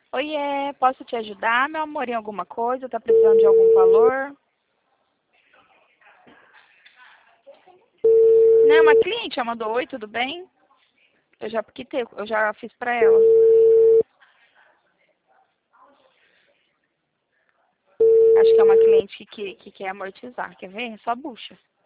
Oiê, posso te ajudar, meu amor, em alguma coisa? Tá precisando de algum valor? Não, uma cliente já mandou oi, tudo bem? Eu já fiz pra ela. Acho que é uma cliente que quer amortizar. Quer ver? Só bucha.